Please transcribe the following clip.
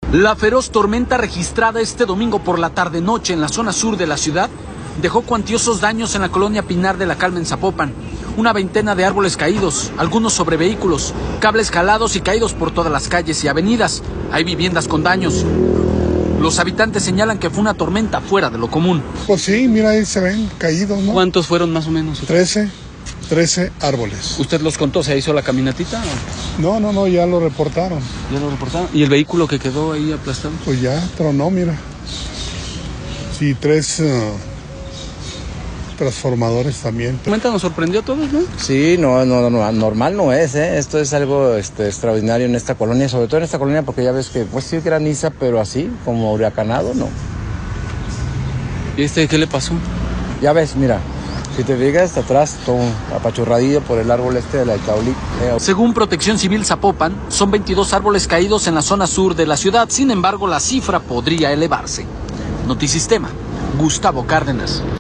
La feroz tormenta registrada este domingo por la tarde-noche en la zona sur de la ciudad dejó cuantiosos daños en la colonia Pinar de la Calma en Zapopan. Una veintena de árboles caídos, algunos sobre vehículos, cables jalados y caídos por todas las calles y avenidas. Hay viviendas con daños. Los habitantes señalan que fue una tormenta fuera de lo común. Pues sí, mira, ahí se ven caídos, ¿no? ¿Cuántos fueron más o menos? 13 árboles. ¿Usted los contó? ¿Se hizo la caminatita? No, ya lo reportaron. ¿Ya lo reportaron? ¿Y el vehículo que quedó ahí aplastado? Pues ya tronó, mira. Sí, 3 transformadores también. La tormenta nos sorprendió a todos, ¿no? Sí, no, normal no es, ¿eh? Esto es algo extraordinario en esta colonia, sobre todo en esta colonia, porque ya ves que pues sí graniza, pero así, como huracanado, no. ¿Y qué le pasó? Ya ves, mira, si te fijas, atrás, todo apachurradillo por el árbol de la Itaulí. Según Protección Civil Zapopan, son 22 árboles caídos en la zona sur de la ciudad. Sin embargo, la cifra podría elevarse. Notisistema, Gustavo Cárdenas.